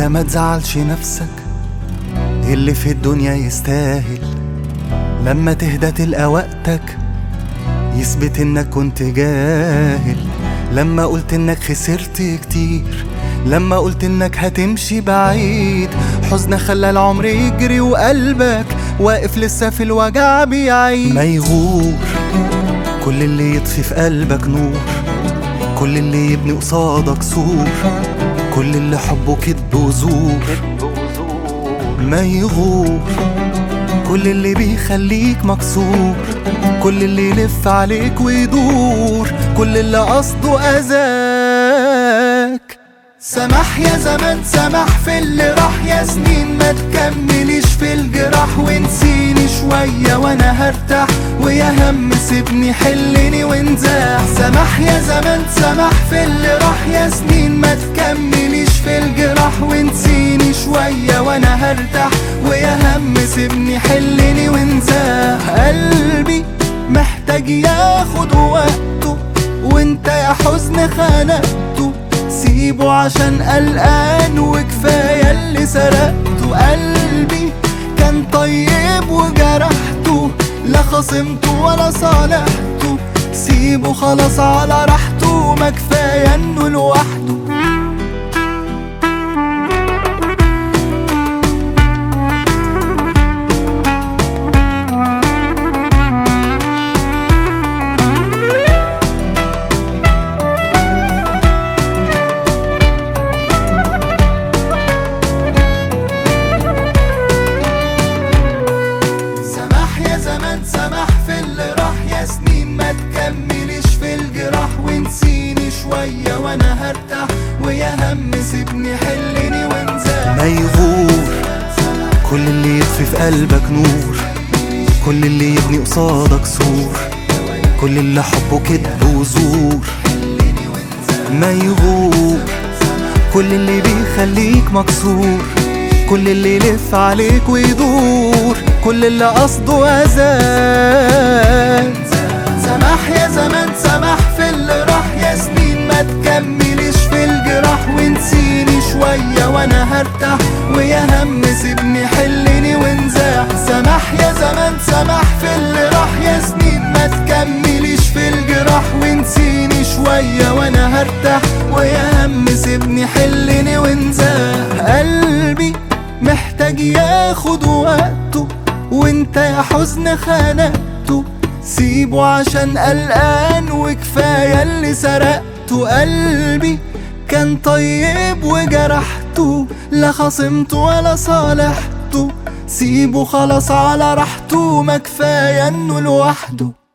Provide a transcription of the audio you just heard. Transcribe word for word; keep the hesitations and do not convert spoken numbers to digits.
يا ما تزعلش نفسك، اللي في الدنيا يستاهل لما تهدى تلقى وقتك يثبت انك كنت جاهل. لما قلت انك خسرت كتير، لما قلت انك هتمشي بعيد، حزن خلى العمر يجري وقلبك واقف لسه في الوجع بيعيد. ما يغور كل اللي يطفي في قلبك نور، كل اللي يبني قصادك سور، كل اللي حبه كدب وزور. ما يغور كل اللي بيخليك مكسور، كل اللي يلف عليك ويدور، كل اللي قصده أذاك. سمح يا زمان سمح في اللي راح، يا سنين ما تكمليش في الجراح، ونسيني شوية وانا هرتاح، ويا هم سيبني حلني وانزاح. سمح يا زمان سمح في اللي راح، يا سنين ما تكمليش في الجراح، ونسيني شوية وانا هرتاح، ويا هم سيبني حلني وانزاح. قلبي محتاج ياخد وقته، وانت يا حزن خانقته، سيبه عشان قلقان وكفاية اللي سرقته. قلبي كان طيب وجرحته، لا خصمته ولا صالحته، سيبه خلاص على راحته، ما كفاية انه لوحده. سمح في اللي راح، يا سنين ما تكمليش في الجراح، ونسيني شوية وانا هرتاح، ويا هم سيبني حلني وانزاح. ما يغور كل اللي يطفي في قلبك نور، كل اللي يبني قصادك سور، كل اللي حبه كدب وزور. ما يغور كل اللي بيخليك مكسور، كل اللي يلف عليك ويدور، كل اللي قصده أذاك. سمح يا زمان سمح في اللي راح، يا سنين ما تكمليش في الجراح، ونسيني شوية وانا هرتاح، ويا هم سيبني حلني وانزاح. سمح يا زمان سمح في اللي راح، يا سنين ما تكمليش في الجراح، ونسيني شوية وانا هرتاح، ويا هم سيبني حلني وانزاح. قلبي محتاج ياخد وقته، وانت يا حزن خانقته، سيبه عشان قلقان وكفاية اللي سرقته. قلبي كان طيب وجرحته، لا خصمته ولا صالحته، سيبه خلاص على راحته، ما كفاية انه لوحده.